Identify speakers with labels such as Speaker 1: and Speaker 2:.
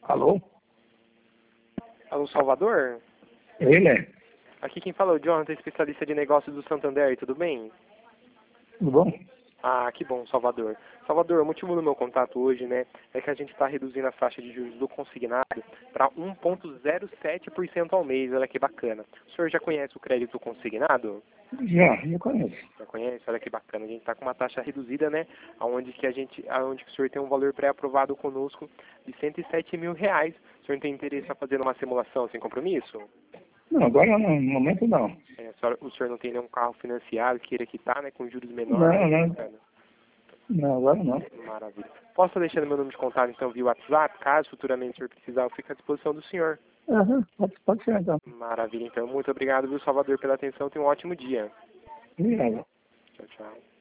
Speaker 1: Alô?
Speaker 2: Alô, Salvador?
Speaker 1: Ele é.
Speaker 2: Aqui quem fala é o Jonathan, especialista de negócios do Santander, tudo bem?
Speaker 1: Tudo bom?
Speaker 2: Ah, que bom, Salvador. Salvador, o motivo do meu contato hoje, né, é que a gente está reduzindo a taxa de juros do consignado para 1,07% ao mês. Olha que bacana. O senhor já conhece o crédito consignado?
Speaker 1: Já conheço.
Speaker 2: Já conhece? Olha que bacana. A gente está com uma taxa reduzida, né, aonde que o senhor tem um valor pré-aprovado conosco de R$ 107.000. O senhor tem interesse em fazer uma simulação sem compromisso?
Speaker 1: Não, agora não, no momento não.
Speaker 2: O senhor não tem nenhum carro financiado, queira quitar, né, com juros menores?
Speaker 1: Não, não.
Speaker 2: Bacana.
Speaker 1: Não, agora não.
Speaker 2: Maravilha. Posso estar deixando meu número de contato, então, via WhatsApp? Caso futuramente o senhor precisar, eu fico à disposição do senhor.
Speaker 1: Aham, pode ser então.
Speaker 2: Maravilha, então. Muito obrigado, viu, Salvador, pela atenção. Tenha um ótimo dia.
Speaker 1: Obrigado.
Speaker 2: Tchau, tchau.